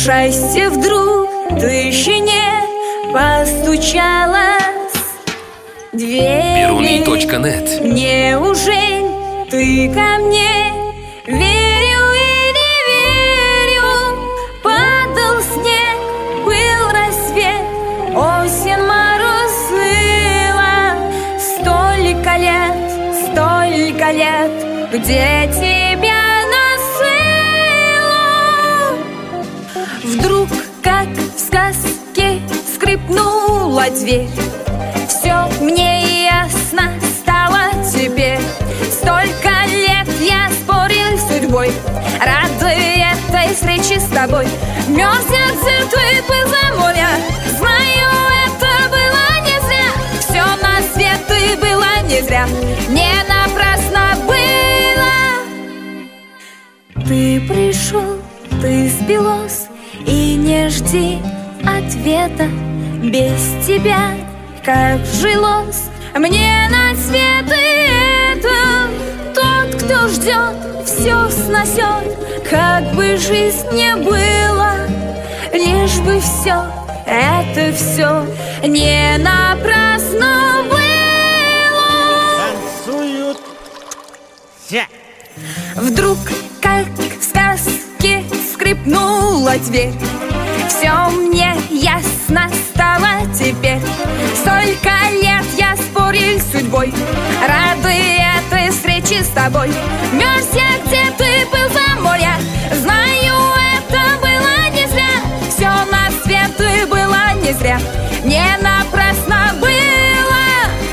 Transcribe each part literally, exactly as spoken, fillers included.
Счастье вдруг ты еще не постучалась в двери. Перуны точка нет. Неужели ты ко мне верил и не верил? Падал снег, был рассвет, осень морозила. Столько лет, столько лет, где тебя носила? Вдруг, как в сказке, скрипнула дверь. Все мне ясно стало теперь. Столько лет я спорил с судьбой, радуясь этой встрече с тобой. Мерзнет ты был за моря, знаю, это было не зря. Все на свете было не зря, не напрасно было. Ты пришел, ты спилось, и не жди ответа. Без тебя как жилось мне на свет, и это тот, кто ждет, все сносет, как бы жизнь не была, лишь бы все, это все не напрасно было. Танцуют все. Вдруг, как в сказке, скрипнула дверь. Все мне ясно стало теперь. Столько лет я спорил с судьбой, радуясь этой встрече с тобой. Мерзя, где ты был за моря, знаю, это было не зря. Все на свете было не зря, не напрасно было.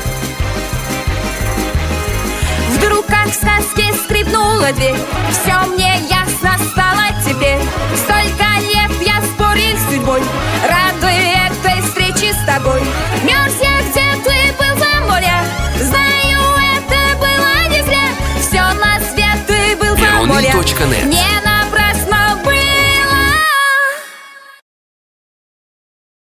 Вдруг, как в сказке, скрипнула дверь. Все мне ясно стало теперь. Столько лет я спорил с судьбой, радуясь этой встрече с тобой. Мерзя, где ты был за моря, знаю, это было не зря. Все на свет ты был за моря, Перуны точка нет. не